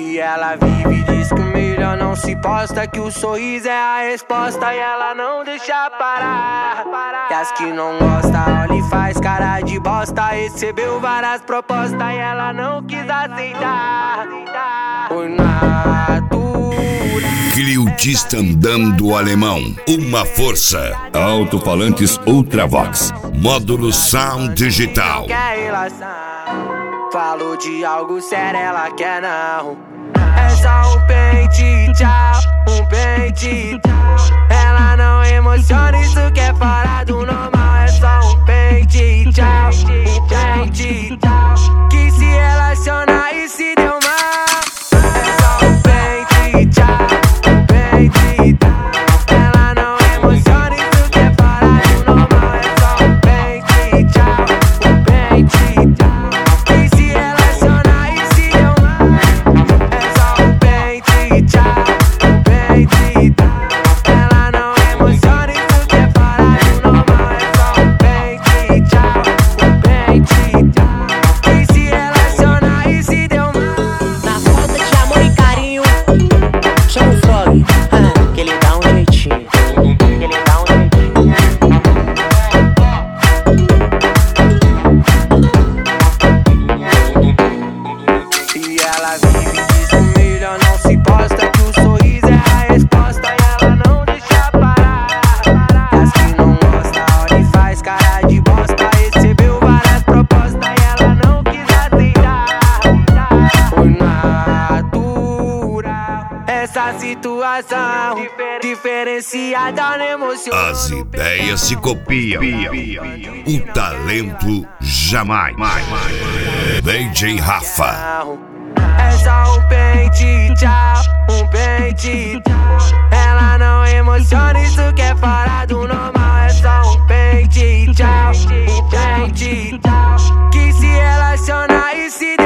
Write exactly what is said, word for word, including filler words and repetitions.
E ela vive e diz que o melhor não se posta, que o sorriso é a resposta e ela não deixa parar. E as que não gosta, olha e faz cara de bosta. Recebeu várias propostas e ela não quis aceitar. Foi natura. Cliutista andando alemão, uma força. Alto-falantes Ultravox, módulo sound digital. Quer relação? Falou de algo sério, ela quer não. É só um pente, tchau, um pente, tchau. Ela não emociona, isso que é fora do normal. É só um pente, tchau, um pente, tchau. Que se relaciona e se deu mal. É só um pente, tchau, um pente, tchau. Ela não emociona, isso que é fora do normal. É só um pente, tchau, um pente, tchau. Essa situação diferenciada não emociona. As ideias se copiam, o talento jamais. D J Rafa. É só um pente, tchau, um pente, tchau. Ela não emociona, isso que é fora do normal. É só um pente, tchau, um pente, tchau. Que se relaciona e se